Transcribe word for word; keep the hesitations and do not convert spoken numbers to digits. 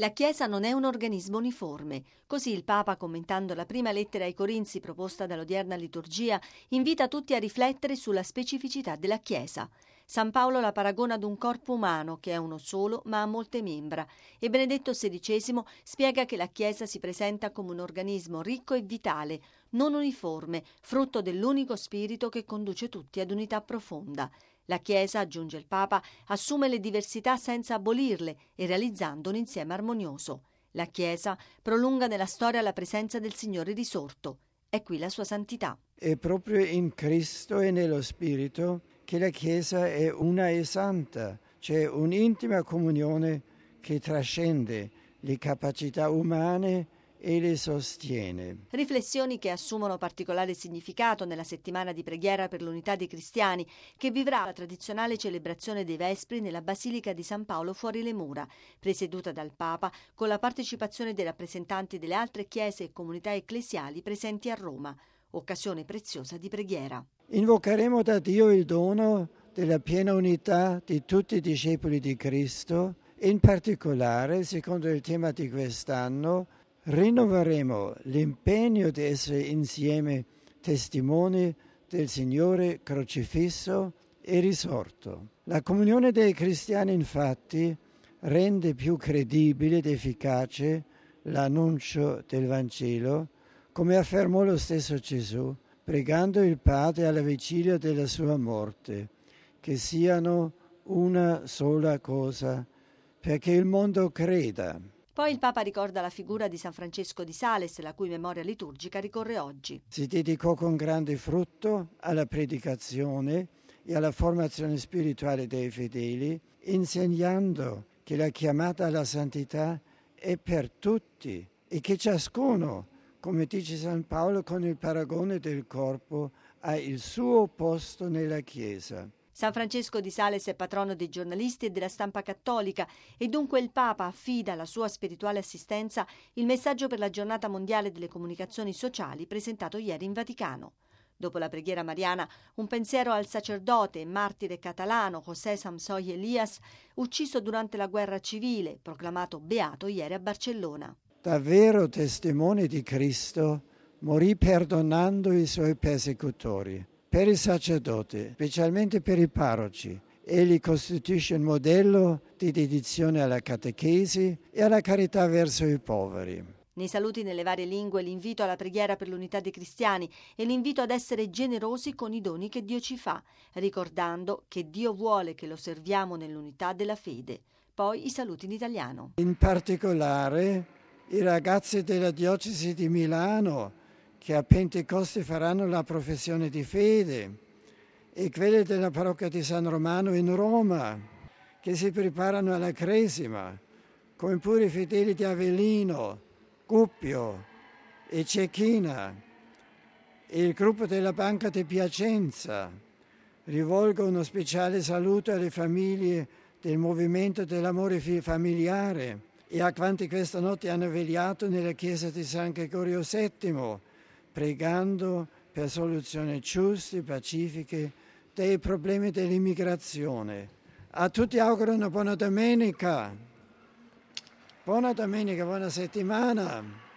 La Chiesa non è un organismo uniforme. Così il Papa, commentando la prima lettera ai Corinzi proposta dall'odierna liturgia, invita tutti a riflettere sulla specificità della Chiesa. San Paolo la paragona ad un corpo umano che è uno solo ma ha molte membra e Benedetto sedicesimo spiega che la Chiesa si presenta come un organismo ricco e vitale, non uniforme, frutto dell'unico spirito che conduce tutti ad unità profonda. La Chiesa, aggiunge il Papa, assume le diversità senza abolirle e realizzando un insieme armonioso. La Chiesa prolunga nella storia la presenza del Signore risorto. È qui la sua santità. È proprio in Cristo e nello Spirito che la Chiesa è una e santa, c'è un'intima comunione che trascende le capacità umane e le sostiene. Riflessioni che assumono particolare significato nella settimana di preghiera per l'unità dei cristiani, che vivrà la tradizionale celebrazione dei Vespri nella Basilica di San Paolo fuori le mura, presieduta dal Papa con la partecipazione dei rappresentanti delle altre chiese e comunità ecclesiali presenti a Roma. Occasione preziosa di preghiera. Invocheremo da Dio il dono della piena unità di tutti i discepoli di Cristo, in particolare, secondo il tema di quest'anno, rinnoveremo l'impegno di essere insieme testimoni del Signore crocifisso e risorto. La comunione dei cristiani, infatti, rende più credibile ed efficace l'annuncio del Vangelo, come affermò lo stesso Gesù, pregando il Padre alla vigilia della sua morte, che siano una sola cosa, perché il mondo creda. Poi il Papa ricorda la figura di San Francesco di Sales, la cui memoria liturgica ricorre oggi. Si dedicò con grande frutto alla predicazione e alla formazione spirituale dei fedeli, insegnando che la chiamata alla santità è per tutti e che ciascuno, come dice San Paolo con il paragone del corpo, ha il suo posto nella Chiesa. San Francesco di Sales è patrono dei giornalisti e della stampa cattolica e dunque il Papa affida alla sua spirituale assistenza il messaggio per la giornata mondiale delle comunicazioni sociali presentato ieri in Vaticano. Dopo la preghiera mariana, un pensiero al sacerdote e martire catalano José Samsoy Elias, ucciso durante la guerra civile, proclamato beato ieri a Barcellona. Davvero testimone di Cristo, morì perdonando i suoi persecutori. Per i sacerdoti, specialmente per i parroci, egli costituisce un modello di dedizione alla catechesi e alla carità verso i poveri. Nei saluti nelle varie lingue l'invito alla preghiera per l'unità dei cristiani e l'invito ad essere generosi con i doni che Dio ci fa, ricordando che Dio vuole che lo serviamo nell'unità della fede. Poi i saluti in italiano. In particolare i ragazzi della diocesi di Milano, che a Pentecoste faranno la professione di fede, e quelli della parrocchia di San Romano in Roma, che si preparano alla Cresima, come pure i fedeli di Avellino, Gubbio e Cecchina, e il gruppo della Banca di Piacenza. Rivolgo uno speciale saluto alle famiglie del Movimento dell'Amore Familiare e a quanti questa notte hanno vegliato nella chiesa di San Gregorio settimo, pregando per soluzioni giuste, pacifiche dei problemi dell'immigrazione. A tutti auguro una buona domenica, buona domenica, buona settimana.